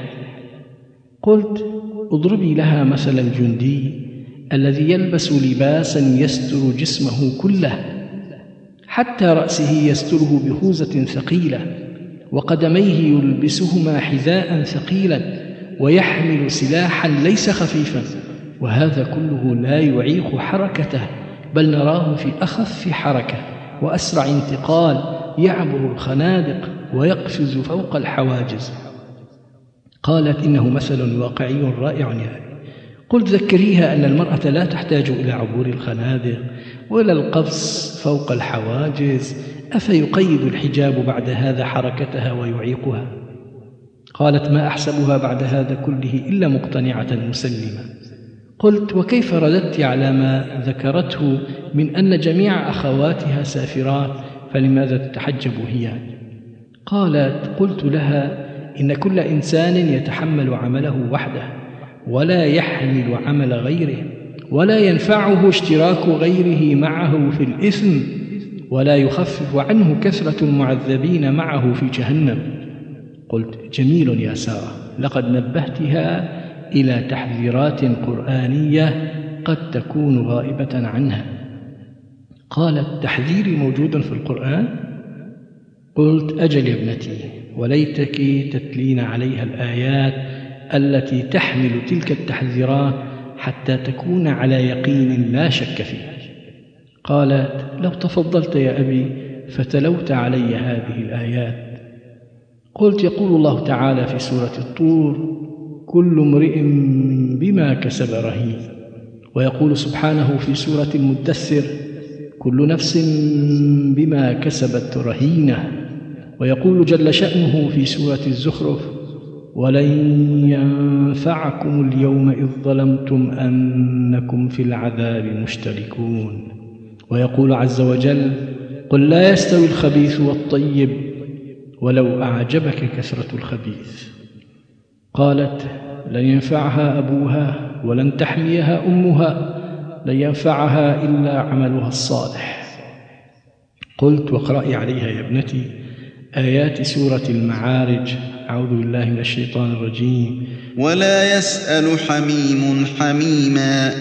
Speaker 4: قلت: اضربي لها مثل الجندي الذي يلبس لباسا يستر جسمه كله، حتى رأسه يستره بخوذة ثقيلة، وقدميه يلبسهما حذاء ثقيلا، ويحمل سلاحا ليس خفيفا، وهذا كله لا يعيق حركته، بل نراه في أخف حركة وأسرع انتقال، يعبر الخنادق ويقفز فوق الحواجز. قالت: إنه مثل واقعي رائع يا أبي. قلت: ذكريها أن المرأة لا تحتاج إلى عبور الخنادق ولا القفز فوق الحواجز، أفيقيد الحجاب بعد هذا حركتها ويعيقها؟ قالت: ما أحسبها بعد هذا كله إلا مقتنعة مسلمة. قلت: وكيف رددت على ما ذكرته من أن جميع أخواتها سافرات، فلماذا تتحجب هي؟ قالت: قلت لها: إن كل إنسان يتحمل عمله وحده، ولا يحمل عمل غيره، ولا ينفعه اشتراك غيره معه في الإثم، ولا يخفف عنه كثرة المعذبين معه في جهنم. قلت: جميل يا سارة، لقد نبهتها إلى تحذيرات قرآنية قد تكون غائبة عنها. قالت: تحذيري موجود في القرآن؟ قلت: أجل يا ابنتي، وليتك تتلين عليها الآيات التي تحمل تلك التحذيرات حتى تكون على يقين لا شك فيه. قالت: لو تفضلت يا أبي فتلوت علي هذه الآيات. قلت: يقول الله تعالى في سورة الطور: كل امرئ بما كسب رهين. ويقول سبحانه في سورة المدثر: كل نفس بما كسبت رهينة. ويقول جل شأنه في سورة الزخرف: ولن ينفعكم اليوم إذ ظلمتم أنكم في العذاب مشتركون. ويقول عز وجل: قل لا يستوي الخبيث والطيب ولو أعجبك كثرة الخبيث. قالت: لن ينفعها أبوها ولن تحميها أمها، لن ينفعها إلا عملها الصالح. قلت: واقرأي عليها يا ابنتي آيات سورة المعارج. أعوذ بالله من الشيطان الرجيم.
Speaker 8: ولا يسأل حميم حميما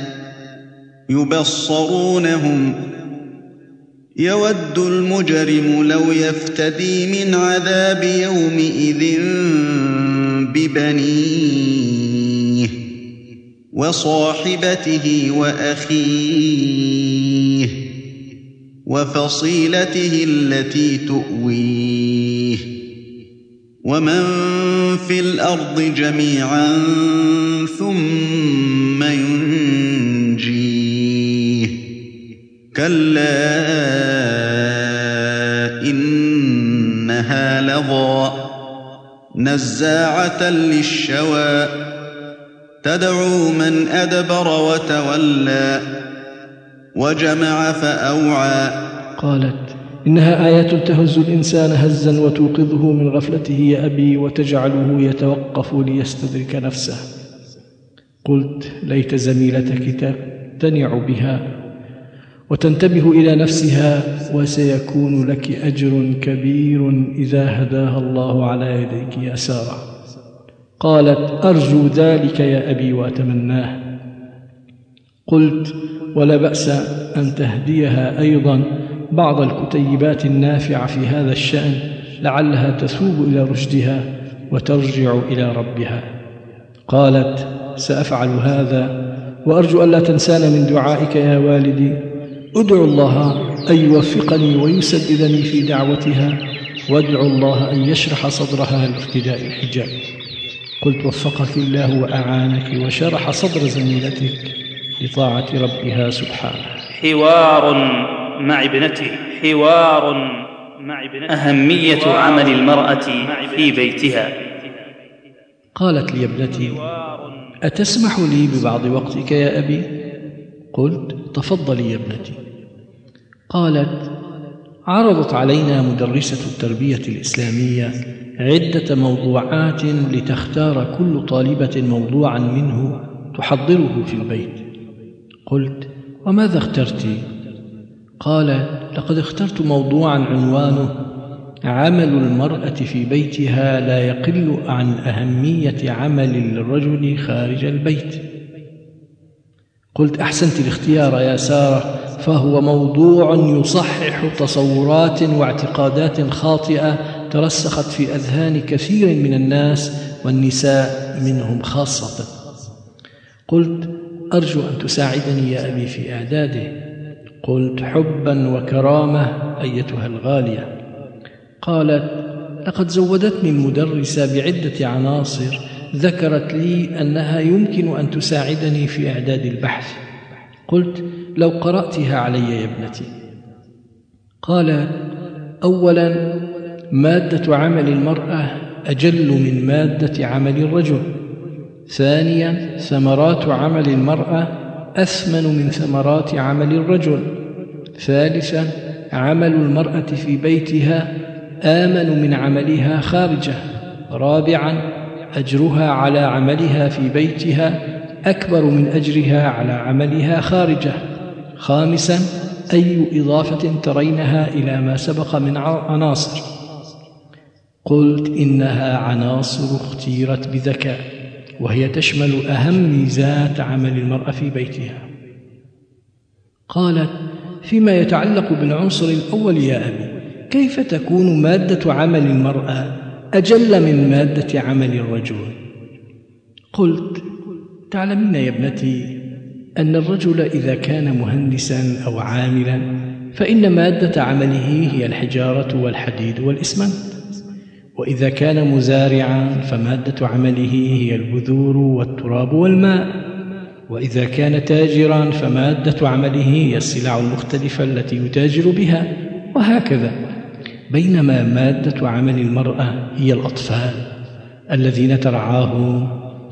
Speaker 8: يبصرونهم يود المجرم لو يفتدي من عذاب يومئذ ببنيه وصاحبته وأخيه وفصيلته التي تؤويه ومن في الأرض جميعا ثم ينجيه كلا إنها لظى نزاعة للشوى تدعو من أدبر وتولى وجمع فأوعى.
Speaker 4: قالت: إنها آيات تهز الإنسان هزا وتوقظه من غفلته يا أبي وتجعله يتوقف ليستدرك نفسه. قلت: ليت زميلتك تقتنع بها وتنتبه إلى نفسها، وسيكون لك أجر كبير إذا هداها الله على يديك يا سارة. قالت: أرجو ذلك يا أبي وأتمناه. قلت: ولا بأس أن تهديها أيضا بعض الكتيبات النافعة في هذا الشأن، لعلها تثوب إلى رشدها وترجع إلى ربها. قالت: سأفعل هذا، وأرجو ألا تنسان من دعائك يا والدي. أدعو الله أن يوفقني ويسددني في دعوتها وادعو الله أن يشرح صدرها لارتداء الحجاب. قلت وفقك الله وأعانك وشرح صدر زميلتك لطاعة ربها سبحانه.
Speaker 2: حوار مع ابنتي. أهمية عمل المرأة في بيتها.
Speaker 4: قالت لي ابنتي: أتسمح لي ببعض وقتك يا أبي؟ قلت: تفضلي يا ابنتي. قالت: عرضت علينا مدرسة التربية الإسلامية عدة موضوعات لتختار كل طالبة موضوعا منه تحضره في البيت. قلت: وماذا اخترت؟ قالت: لقد اخترت موضوعا عنوانه عمل المرأة في بيتها لا يقل عن أهمية عمل الرجل خارج البيت. قلت: أحسنت الاختيار يا سارة، فهو موضوع يصحح تصورات واعتقادات خاطئة ترسخت في أذهان كثير من الناس والنساء منهم خاصة. قلت: أرجو أن تساعدني يا أبي في إعداده. قلت: حبا وكرامة أيتها الغالية. قالت: لقد زودتني المدرسة بعدة عناصر ذكرت لي أنها يمكن أن تساعدني في إعداد البحث. قلت: لو قرأتها علي يا ابنتي. قالت: أولا، مادة عمل المرأة أجل من مادة عمل الرجل. ثانيا، ثمرات عمل المرأة أثمن من ثمرات عمل الرجل. ثالثا، عمل المرأة في بيتها آمن من عملها خارجه. رابعا، أجرها على عملها في بيتها أكبر من أجرها على عملها خارجه. خامسا، أي إضافة ترينها إلى ما سبق من عناصر؟ قلت: إنها عناصر اختيرت بذكاء، وهي تشمل أهم ميزات عمل المرأة في بيتها. قالت: فيما يتعلق بالعنصر الأول يا أبي، كيف تكون مادة عمل المرأة أجل من مادة عمل الرجل؟ قلت: تعلمين يا ابنتي أن الرجل إذا كان مهندسا أو عاملا فإن مادة عمله هي الحجارة والحديد والإسمنت، وإذا كان مزارعا فمادة عمله هي البذور والتراب والماء، وإذا كان تاجرا فمادة عمله هي السلع المختلفة التي يتاجر بها، وهكذا. بينما مادة عمل المرأة هي الأطفال الذين ترعاهم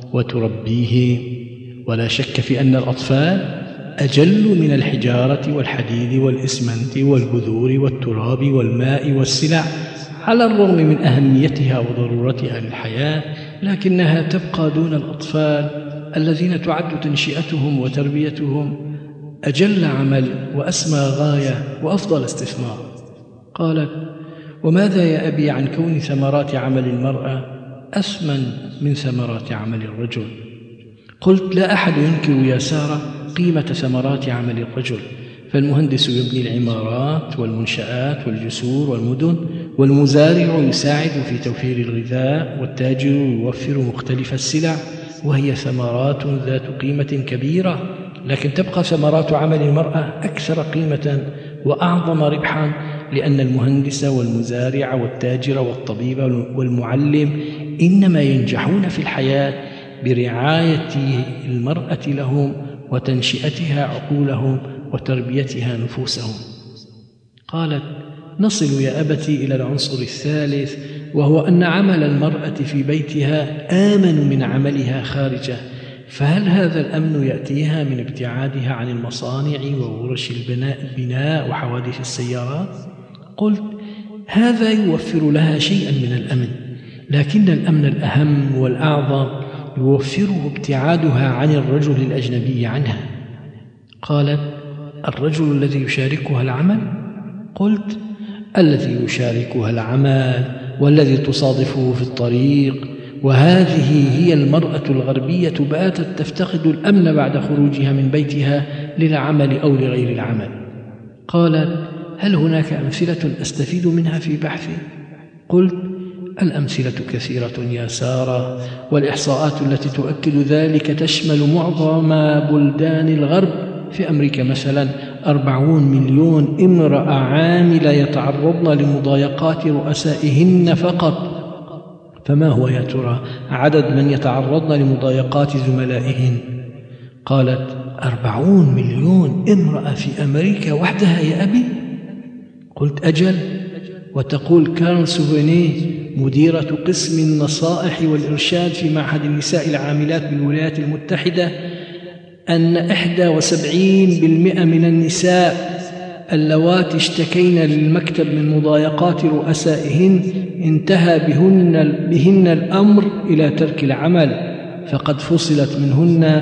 Speaker 4: وتربيهم، ولا شك في أن الأطفال أجل من الحجارة والحديد والإسمنت والبذور والتراب والماء والسلع، على الرغم من أهميتها وضرورتها للحياة، لكنها تبقى دون الأطفال الذين تعد تنشئتهم وتربيتهم أجل عمل وأسمى غاية وأفضل استثمار. قالت: وماذا يا أبي عن كون ثمرات عمل المرأة أثمن من ثمرات عمل الرجل؟ قلت: لا أحد ينكر يا سارة قيمة ثمرات عمل الرجل، فالمهندس يبني العمارات والمنشآت والجسور والمدن، والمزارع يساعد في توفير الغذاء، والتاجر يوفر مختلف السلع، وهي ثمرات ذات قيمة كبيرة. لكن تبقى ثمرات عمل المرأة أكثر قيمة وأعظم ربحا، لأن المهندس والمزارع والتاجر والطبيب والمعلم إنما ينجحون في الحياة برعاية المرأة لهم وتنشئتها عقولهم وتربيتها نفوسهم. قالت: نصل يا أبتي إلى العنصر الثالث، وهو أن عمل المرأة في بيتها آمن من عملها خارجه. فهل هذا الأمن يأتيها من ابتعادها عن المصانع وورش البناء وحوادث السيارات؟ قلت: هذا يوفر لها شيئا من الأمن، لكن الأمن الأهم والأعظم يوفره ابتعادها عن الرجل الأجنبي عنها. قالت: الرجل الذي يشاركها العمل؟ قلت: الذي يشاركها العمل والذي تصادفه في الطريق. وهذه هي المرأة الغربية باتت تفتقد الأمن بعد خروجها من بيتها للعمل أو لغير العمل. قالت: هل هناك أمثلة أستفيد منها في بحثي؟ قلت: الأمثلة كثيرة يا سارة، والإحصاءات التي تؤكد ذلك تشمل معظم بلدان الغرب. في أمريكا مثلا 40 مليون امرأة عاملة يتعرضن لمضايقات رؤسائهن فقط، فما هو يا ترى عدد من يتعرضن لمضايقات زملائهن؟ قالت 40 مليون امرأة في أمريكا وحدها يا أبي؟ قلت أجل. وتقول كارل سوفينيه مديرة قسم النصائح والإرشاد في معهد النساء العاملات بالولايات المتحدة أن 71% من النساء اللواتي اشتكين للمكتب من مضايقات رؤسائهن انتهى بهن الأمر إلى ترك العمل، فقد فصلت منهن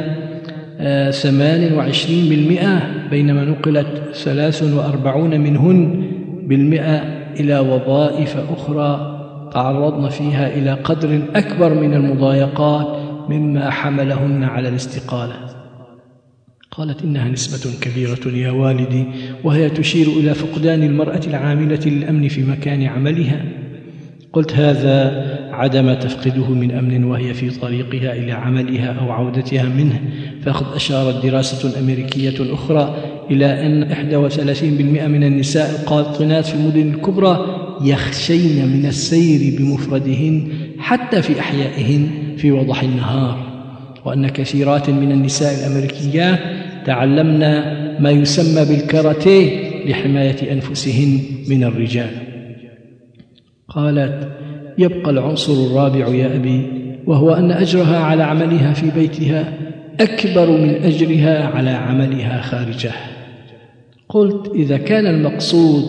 Speaker 4: 28%، بينما نقلت 43 منهن إلى وظائف أخرى تعرضن فيها إلى قدر أكبر من المضايقات مما حملهن على الاستقالة. قالت إنها نسبة كبيرة يا والدي، وهي تشير إلى فقدان المرأة العاملة للأمن في مكان عملها. قلت هذا عدم تفقده من أمن وهي في طريقها إلى عملها أو عودتها منه، فقد أشارت دراسة أمريكية أخرى إلى أن 31% من النساء القاطنات في المدن الكبرى يخشين من السير بمفردهن حتى في أحيائهن في وضح النهار، وأن كثيرات من النساء الأمريكيات تعلمن ما يسمى بالكاراتيه لحماية أنفسهن من الرجال. قالت يبقى العنصر الرابع يا أبي، وهو أن أجرها على عملها في بيتها أكبر من أجرها على عملها خارجه. قلت إذا كان المقصود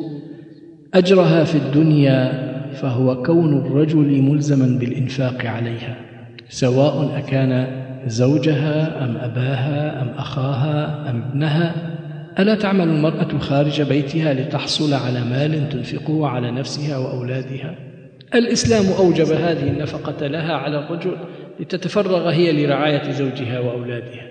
Speaker 4: أجرها في الدنيا فهو كون الرجل ملزما بالإنفاق عليها، سواء أكان زوجها أم أباها أم أخاها أم ابنها. ألا تعمل المرأة خارج بيتها لتحصل على مال تنفقه على نفسها وأولادها؟ الإسلام أوجب هذه النفقة لها على الرجل لتتفرغ هي لرعاية زوجها وأولادها.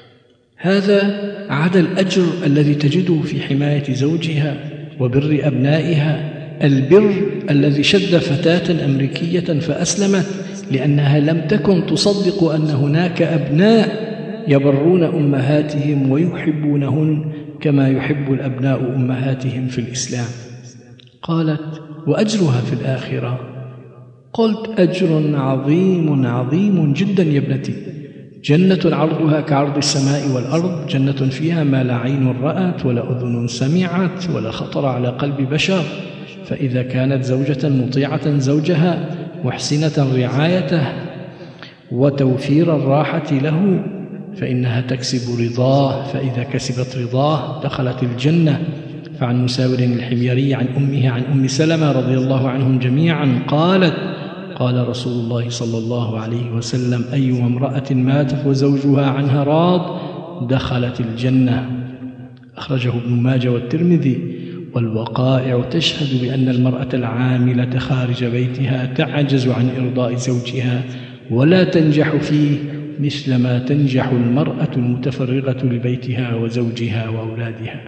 Speaker 4: هذا عدا الأجر الذي تجده في حماية زوجها وبر أبنائها، البر الذي شد فتاة أمريكية فأسلمت لأنها لم تكن تصدق أن هناك أبناء يبرون أمهاتهم ويحبونهن كما يحب الأبناء أمهاتهم في الإسلام. قالت وأجرها في الآخرة؟ قلت أجر عظيم عظيم جدا يا ابنتي، جنة عرضها كعرض السماء والأرض، جنة فيها ما لا عين رأت ولا أذن سمعت ولا خطر على قلب بشر. فإذا كانت زوجة مطيعة زوجها محسنة رعايته وتوفير الراحة له فإنها تكسب رضاه، فإذا كسبت رضاه دخلت الجنة. فعن مساور الحميري عن أمه عن أم سلمة رضي الله عنهم جميعا قالت قال رسول الله صلى الله عليه وسلم أي امرأة ماتت وزوجها عنها راض دخلت الجنة. أخرجه ابن ماجه والترمذي. والوقائع تشهد بأن المرأة العاملة خارج بيتها تعجز عن إرضاء زوجها ولا تنجح فيه مثل ما تنجح المرأة المتفرغة لبيتها وزوجها وأولادها.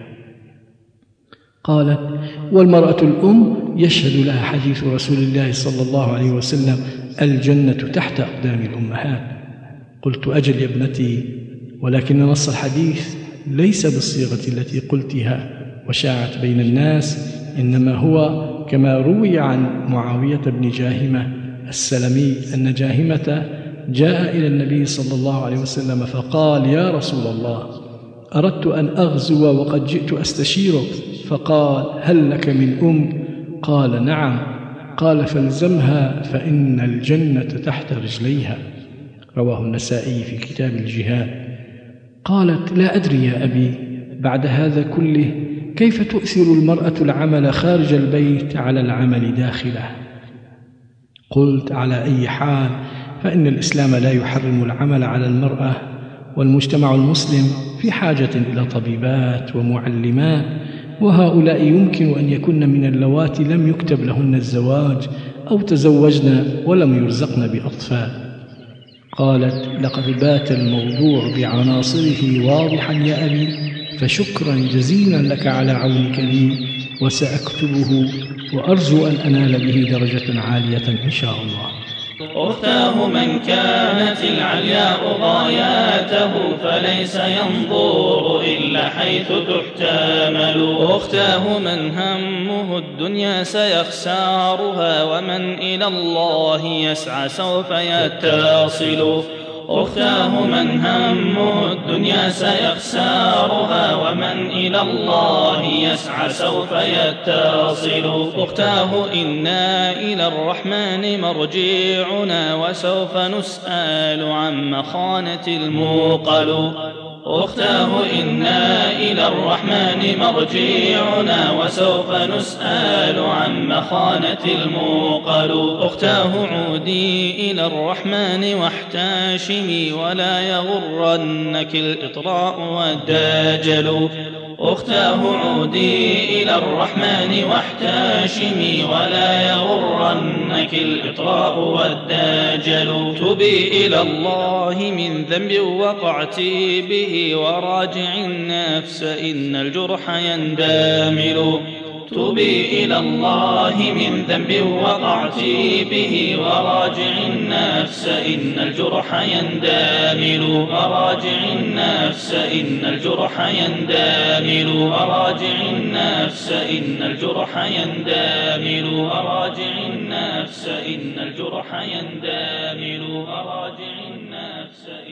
Speaker 4: قالت والمرأة الأم يشهد لها حديث رسول الله صلى الله عليه وسلم الجنة تحت أقدام الأمهات. قلت أجل يا ابنتي، ولكن نص الحديث ليس بالصيغة التي قلتها وشاعت بين الناس، إنما هو كما روي عن معاوية بن جاهمة السلمي أن جاهمة جاء إلى النبي صلى الله عليه وسلم فقال يا رسول الله أردت أن أغزو وقد جئت أستشيرك، فقال هل لك من أم؟ قال نعم. قال فالزمها فإن الجنة تحت رجليها. رواه النسائي في كتاب الجهاد. قالت لا أدري يا أبي بعد هذا كله كيف تؤثر المرأة العمل خارج البيت على العمل داخله؟ قلت على أي حال فإن الإسلام لا يحرم العمل على المرأة، والمجتمع المسلم في حاجة إلى طبيبات ومعلمات، وهؤلاء يمكن أن يكن من اللواتي لم يكتب لهن الزواج أو تزوجن ولم يرزقن بأطفال. قالت لقد بات الموضوع بعناصره واضحا يا أبي، فشكرا جزيلا لك على عونك لي، وسأكتبه وأرجو أن أنال به درجة عالية إن شاء الله.
Speaker 3: أختاه من كانت العلياء غاياته فليس ينظر إلا حيث تحتمل. أختاه من همه الدنيا سيخسارها ومن إلى الله يسعى سوف يتصل. أختاه من همه الدنيا سيخسارها ومن إلى الله يسعى سوف يتصل. أختاه إنا إلى الرحمن مرجعنا وسوف نسأل عن مخانة الموقل. أختاه إنا إلى الرحمن مرجعنا وسوف نسأل عن مخانة الموقل. أختاه عودي إلى الرحمن واحتاشمي ولا يغرنك الإطراء والدجل. أختاه عودي إلى الرحمن واحتاشمي ولا يغرنك الإطراء والدجل. تبي إلى الله من ذنب وقعت به وراجع النفس إن الجرح يندمل. تبي إلى الله من ذنب وقعت به وراجع النفس إن الجرح يندمل. وراجع النفس إن الجرح يندمل. وراجع النفس إن الجرح يندمل. وراجع النفس إن الجرح يندمل. وراجع النفس